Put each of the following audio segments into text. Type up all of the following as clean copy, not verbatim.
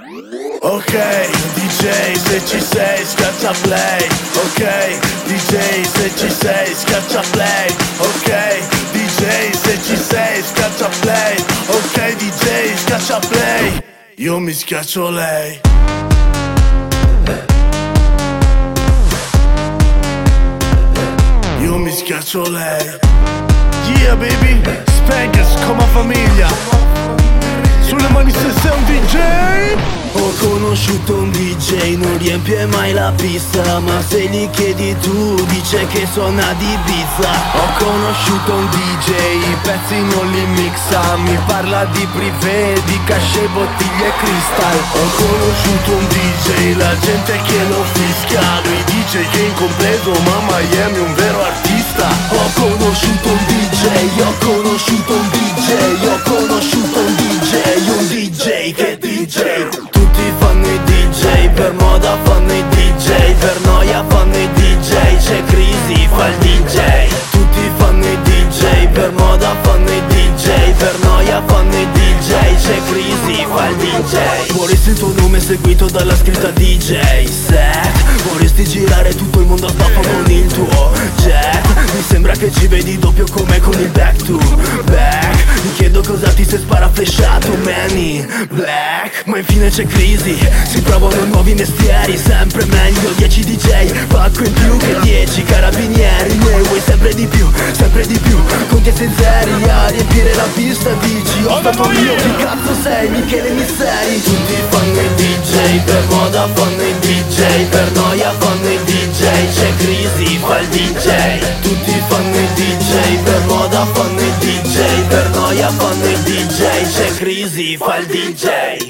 Ok, DJ se ci sei schiaccia play. Ok, DJ se ci sei schiaccia play. Ok, DJ se ci sei schiaccia play. Ok, DJ schiaccia play. Io mi schiaccio lei. Io mi schiaccio lei. Yeah baby, Spankers come famiglia. Sulle mani se sei un DJ. Ho conosciuto un DJ, non riempie mai la pista, ma se gli chiedi tu dice che suona di Ibiza. Ho conosciuto un DJ, i pezzi non li mixa, mi parla di privé, di cachet, bottiglie e cristal. Ho conosciuto un DJ, la gente che lo fischia, lui dice che è incompleto ma Miami è un vero artista. Ho conosciuto un DJ, ho conosciuto un DJ, ho conosciuto un DJ che DJ. Tutti fanno i DJ, per moda fanno i DJ, per noia fanno i DJ, c'è crisi, fa il DJ. Tutti fanno i DJ, per moda fanno i DJ, per noia fanno i DJ, c'è crisi, fa il DJ. Vorresti il tuo nome seguito dalla scritta DJ set, vorresti girare tutto il mondo a staffa con il tuo jet. Mi sembra che ci vedi doppio come con il back to back. Mi chiedo cosa ti sei sparaflesciato, Manny Black. Ma infine c'è crisi, si provano nuovi mestieri, sempre meglio 10 DJ, pacco in più che 10 carabinieri. Ne vuoi sempre di più, conti e sinceri, a riempire la pista dici ho stato io, chi cazzo sei, Michele Misseri. Tutti fanno i DJ, per moda fanno i DJ, per noia fanno i DJ, c'è crisi, fa il DJ. Tutti fanno i DJ, per moda fanno i DJ, per noia fanno i DJ, c'è crisi, fa il DJ.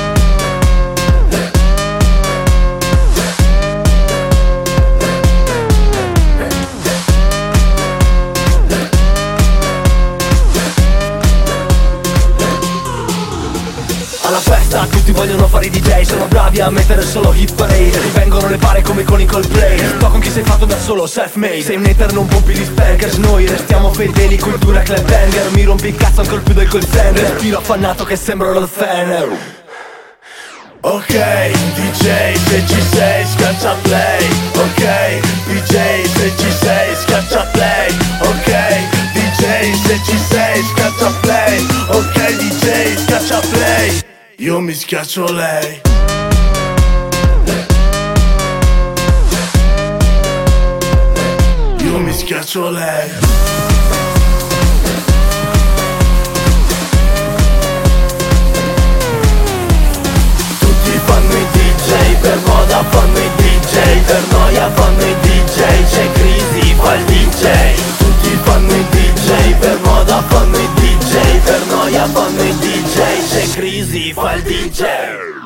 Alla festa tutti vogliono fare i DJ, sono bravi a mettere solo hit parade, rivengono le pare come con i Coldplay. Sto con chi sei fatto da solo, self-made, sei un hater non pompi gli spankers, noi restiamo fedeli, cultura club banger. Mi rompi il cazzo ancora più del call center, respiro affannato che sembro lo fan. Ok, DJ se ci sei schiaccia play. Ok, DJ se ci sei schiaccia play. Ok, DJ se ci sei schiaccia play. Ok, DJ schiaccia play. Io mi schiaccio lei. Io mi schiaccio lei. Tutti fanno i DJ, per moda fanno i DJ, per noia fanno i DJ, c'è crisi, fa il DJ. Tutti fanno i DJ, per moda fanno i DJ, per noia fanno i DJ, c'è crisi, fa il DJ.